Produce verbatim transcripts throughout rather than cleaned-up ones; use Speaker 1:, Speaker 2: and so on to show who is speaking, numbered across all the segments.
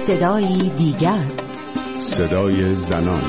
Speaker 1: صدایی دیگر،
Speaker 2: صدای زنان.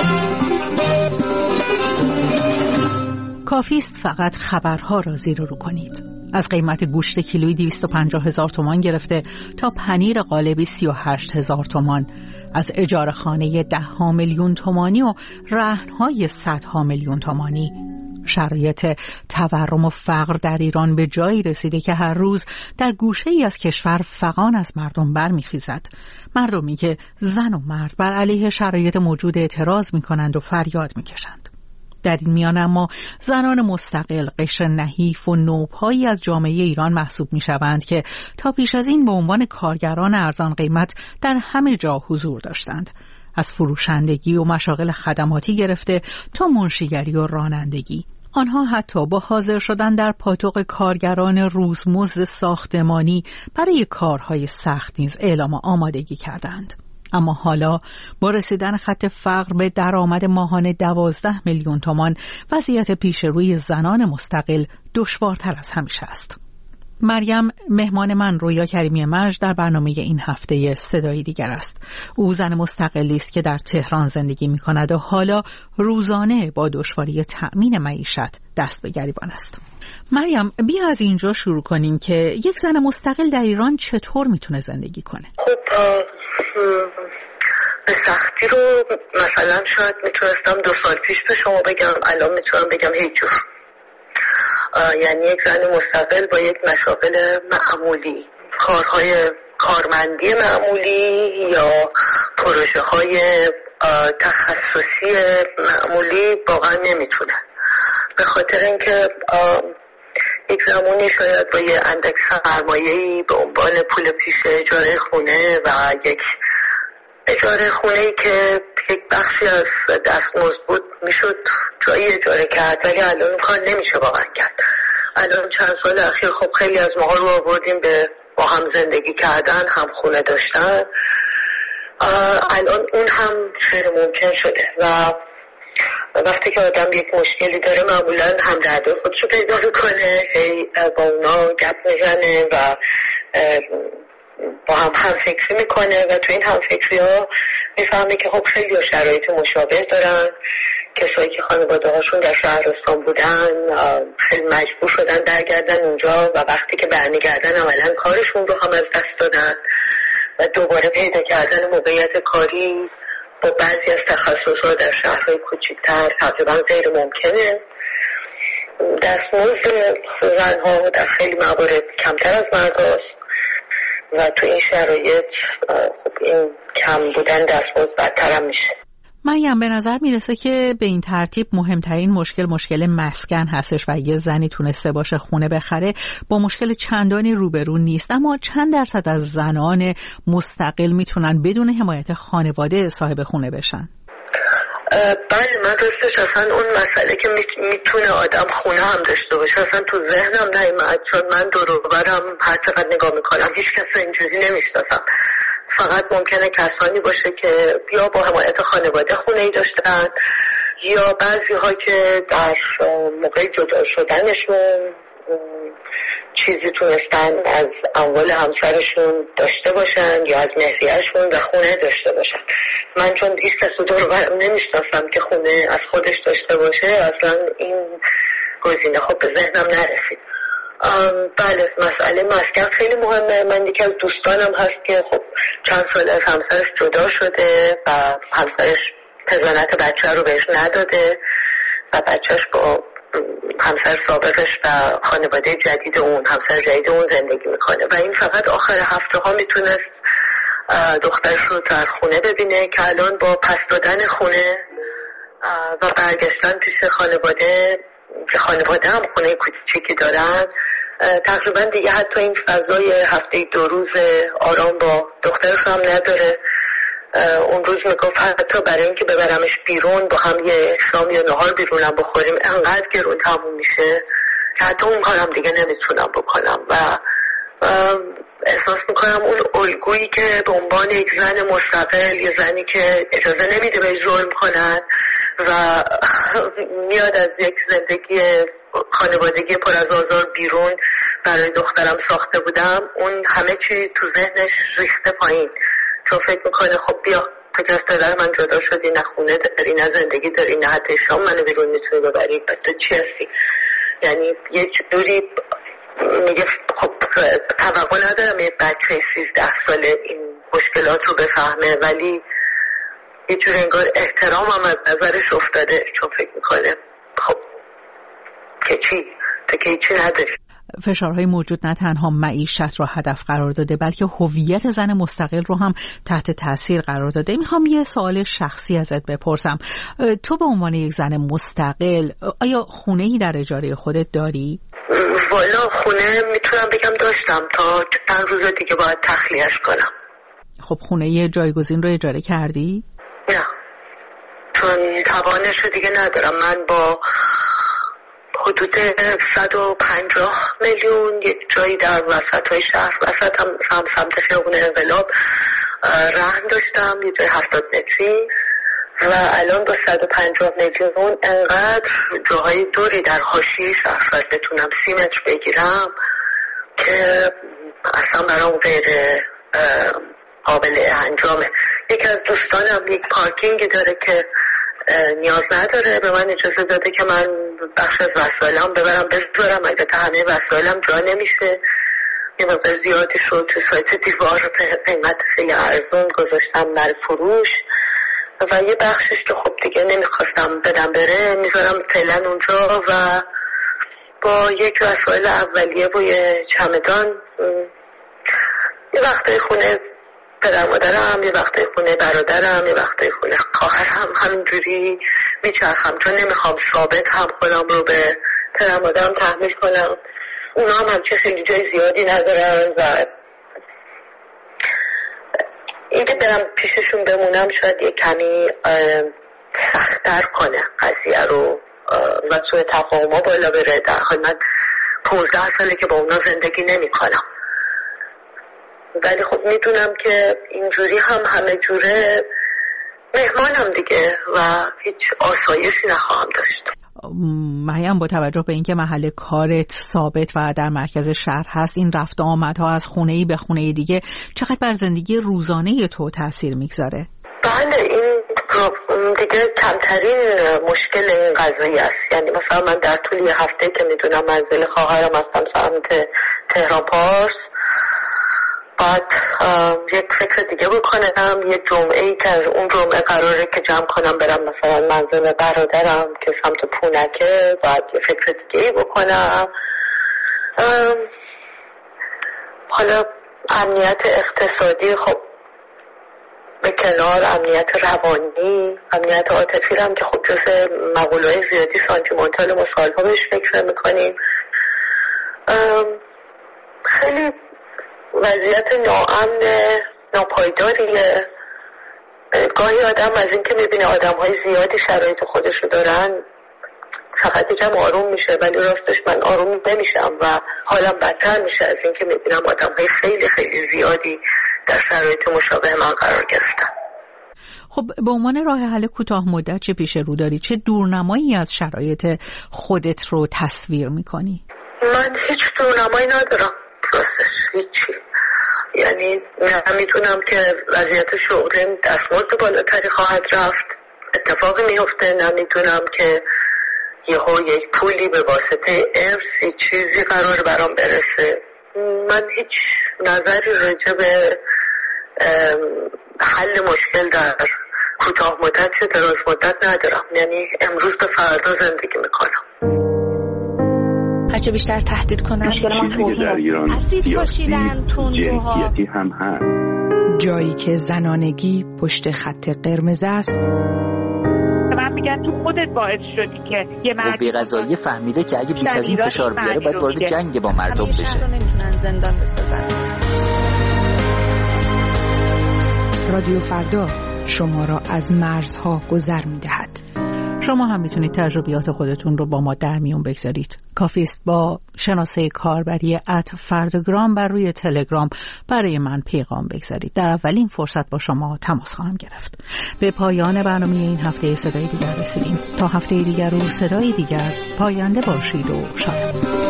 Speaker 3: کافیست فقط خبرها را زیر و رو کنید. از قیمت گوشت کیلویی دویست و پنجاه هزار تومان گرفته تا پنیر قالبی سی و هشت هزار تومان، از اجاره خانه ده ها میلیون تومانی و رهن‌های صد ها میلیون تومانی. شرایط تورم و فقر در ایران به جایی رسیده که هر روز در گوشه‌ای از کشور فغان از مردم برمیخیزد. مردمی که زن و مرد بر علیه شرایط موجود اعتراض می‌کنند و فریاد می‌کشند. در این میان اما زنان مستقل قشر نحیف و نوب‌هایی از جامعه ایران محسوب می‌شوند که تا پیش از این به عنوان کارگران ارزان قیمت در همه جا حضور داشتند، از فروشندگی و مشاغل خدماتی گرفته تا منشیگری و رانندگی. آنها حتی با حاضر شدن در پاتوق کارگران روزمزد ساختمانی برای کارهای سخت نیز اعلام آمادگی کردند. اما حالا با رسیدن خط فقر به درآمد ماهانه دوازده میلیون تومان، وضعیت پیش روی زنان مستقل دشوارتر از همیشه است. مریم مهمان من رویا کریمی مجد در برنامه این هفته صدایی دیگر است. او زن مستقلی است که در تهران زندگی می کند و حالا روزانه با دشواری تأمین معیشت دست به گریبان است. مریم، بیا از اینجا شروع کنیم که یک زن مستقل در ایران چطور میتونه زندگی کنه؟
Speaker 4: خب به سختی رو مثلا شاید میتونستم دو سال پیش به شما بگم، الان میتونم بگم هیچ جور. یعنی یک زن مستقل با یک مشاغل معمولی، کارهای کارمندی معمولی یا پروژه های تخصصی معمولی واقعا نمیتونه، به خاطر اینکه یک زمانی شاید با یه اندک سرمایه‌ای به عنوان پول پیش اجاره خونه و یک اجاره خونه‌ای که یک بخشی از دستمزد بود میشد جایی اجاره کرد، ولی الان کار نمیشه واقعا کرد. الان چند سال اخیر خب خیلی از ماها رو آوردیم به با هم زندگی کردن، هم خونه داشتن. الان اون هم غیر ممکن شده و وقتی که آدم یک مشکلی داره معمولا هم درد خودشو پیدا میکنه، با اونا گپ میزنه و با هم هم فکری میکنه و تو این هم فکری ها میفهمه که خب خیلی شرایط مشابه دارن. کسایی که خانواده هاشون در شهرستان بودن خیلی مجبور شدن برگردن اونجا و وقتی که برمیگردن عملا کارشون رو هم از دست دادن و دوباره پیدا کردن موقعیت کاری با بعضی از تخصص‌ها در شهرهای کوچکتر تقریبا غیر ممکنه. دستمزد زن‌ها در خیلی موارد کمتر از مرداست و تو این شرایط خب این کم بودن دستمزد بدتر هم میشه.
Speaker 3: مریم، به نظر میرسه که به این ترتیب مهمترین مشکل مشکل مسکن هستش و اگه زنی تونسته باشه خونه بخره با مشکل چندانی روبرو نیست. اما چند درصد از زنان مستقل میتونن بدون حمایت خانواده صاحب خونه بشن؟
Speaker 4: بله، من راستش اصلا اون مسئله که میتونه آدم خونه هم داشته باشه اصلا تو ذهنم نیومد، چون من دور و برم هر چقدر نگاه میکنم هیچ کس اینجوری نمیشناسم. فقط ممکنه کسانی باشه که یا با حمایت خانواده خونه ای داشتن یا بعضی ها که در موقع جدا شدنشون چیزی تونستن از اموال همسرشون داشته باشن یا از مهریه‌شون و خونه داشته باشن. من چون هیچ کس رو دور برم نمیشناسم که خونه از خودش داشته باشه، اصلا این گزینه خب به ذهنم نرسید. بله، مسئله مسکن خیلی مهمه. من یکی از دوستانم هست که خب چند سال از همسرش جدا شده و همسرش پزانت بچه رو بهش نداده و بچهش با همسر سابقش و خانواده جدید اون همسر جدید اون زندگی میکنه و این فقط آخر هفته ها میتونست دخترش رو در خونه ببینه که الان با پس دادن خونه و برگشتن پیش خانواده که خانواده هم خونه کوچیکی دارن، تقریبا دیگه حتی این فضای هفته دو روز آرام با دخترش هم نداره. اون روز میگفت حتی برای اینکه ببرمش بیرون با هم یه شام یا نهار بیرونم بخوریم انقدر گرون تموم میشه که حتی اون کارم دیگه نمیتونم بکنم و احساس میکنم اون الگویی که به عنوان یک زن مستقل، یه زنی که اجازه نمیده بهش ظلم کنن و میاد از یک زندگی خانوادگی پر از آزار بیرون برای دخترم ساخته بودم، اون همه چی تو ذهنش ریخته پایین چون فکر میکنه خب بیا تو که از پدر من جدا شدی، نه خونه داری نه زندگی داری نه حتی شام منو بیرون میتونی ببری، تو چی هستی؟ یعنی یه جوری میگه خب توقع ندارم یه بچه سیزده ساله این مشکلات رو بفهمه، ولی یه جور انگار احترام هم از نظرش افتاده، چون فکر میکنه خب که چی تو که چی نداری.
Speaker 3: فشارهای موجود نه تنها معیشت را هدف قرار داده بلکه هویت زن مستقل رو هم تحت تاثیر قرار داده. میخوام یه سوال شخصی ازت بپرسم، تو به عنوان یک زن مستقل آیا خونه‌ای در اجاره خودت داری؟
Speaker 4: والا خونه میتونم بگم داشتم تا چند روز دیگه باید تخلیه‌اش کنم.
Speaker 3: خب خونه جایگزین رو اجاره کردی؟
Speaker 4: نه، چون توانش رو دیگه ندارم. من با حدود صد و پنجاه میلیون یک جایی در وسط های شهر، وسط هم, هم سمت خیابون انقلاب رهن داشتم، یه جای هفتاد متری، و الان با صد و پنجاه میلیون انقدر جاهای دوری در حاشیه شهر بتونم سی متر بگیرم که اصلا برام غیر قابل انجامه. یکی از دوستانم یک پارکینگ داره که نیاز نداره، به من اجازه داده که من بخش از وسایلم ببرم بذارم، اگه تا همه وسایلم جا نمیشه یه مقدار زیادی شد تو سایت دیوار قیمت خیلی ارزون گذاشتم برای فروش، و یه بخشش که خب دیگه نمیخواستم بدم بره میذارم فعلا اونجا، و با یک وسایل اولیه و یه چمدان یه وقتای خونه پدر مادرم، یه وقتای خونه برادرم، یه وقتای خونه خواهرم، همینجوری میچرخم، چون نمیخوام ثابت هم خودم رو به پدر مادرم تحمیل کنم. اونا هم همچه خیلی جای زیادی ندارن و اینکه برم پیششون بمونم شاید یه کمی سخت‌تر کنه قضیه رو و سوء تفاهم‌ها بالا بره، در حال من پونزده ساله که با اونا زندگی نمی کنم، ولی خب میدونم که اینجوری هم همه جوره مهمانم دیگه و هیچ آسایشی نخواهم داشت.
Speaker 3: مریم، با توجه به اینکه محل کارت ثابت و در مرکز شهر هست، این رفت و آمدها از خونه‌ای به خونه دیگه چقدر بر زندگی روزانه تو تاثیر میگذاره؟
Speaker 4: بله، این دیگه کمترین مشکل این قضیه است. یعنی مثلا من در طول یه هفته که میدونم منزل خواهرم هستم سمت تهران پارس، باید یک فکر دیگه بکنم. یه جمعه ای که از اون جمعه قراره که جمع کنم برم مثلا منزل برادرم که سمت پونکه، باید یه فکر دیگه ای بکنم. حالا امنیت اقتصادی خب به کنار، امنیت روانی، امنیت عاطفی هم که خب جز مقوله‌های زیادی سانتیمانتال ما سالها بهش فکر میکنیم. خیلی وضعیت ناامن ناپایداریه. گاهی آدم از این که میبینه آدم های زیادی شرایط خودشو دارن فقط یکم آروم میشه، ولی راستش من آروم نمیشم و حالم بدتر میشه از این که میبینم آدم های خیلی خیلی زیادی در شرایط مشابه من قرار گرفتن.
Speaker 3: خب به عنوان راه حل کوتاه مدت چه پیش رو داری؟ چه دورنمایی از شرایط خودت رو تصویر میکنی؟
Speaker 4: من هیچ دورنمایی ندارم راستش، هیچی. یعنی نمیدونم که وضعیت شغلیم دستمزد بالاتری خواهد رفت، اتفاقی میفته، نمیدونم که یهو یک پولی به واسطه ارثی چیزی قرار برام برسه. من هیچ نظری راجع به حل مشکل در کوتاه مدت چه دراز مدت ندارم. یعنی امروز به فردا زندگی میکنم.
Speaker 1: هرچه بیشتر تهدید کنن
Speaker 2: مشکل در ایران
Speaker 1: اسید پاشیدن، تندروها
Speaker 2: هم هست.
Speaker 5: جایی که زنانگی پشت خط قرمز است.
Speaker 6: من میگن تو خودت باعث شدی که یه مرد
Speaker 7: قوه قضاییه فهمیده که اگه بیش از این فشار بیاره باید وارد جنگ با مردم بشه.
Speaker 1: همیشه رو نمیتونن زندان بسازن.
Speaker 5: رادیو فردا شما را از مرزها گذر میدهد.
Speaker 3: شما هم میتونید تجربیات خودتون رو با ما در میون بگذارید. کافی است با شناسه کاربری ات فرداگرام بر روی تلگرام برای من پیغام بگذارید. در اولین فرصت با شما تماس خواهم گرفت. به پایان برنامه این هفته صدای دیگر رسیدیم. تا هفته دیگر و صدای دیگر، پاینده باشید و شاد.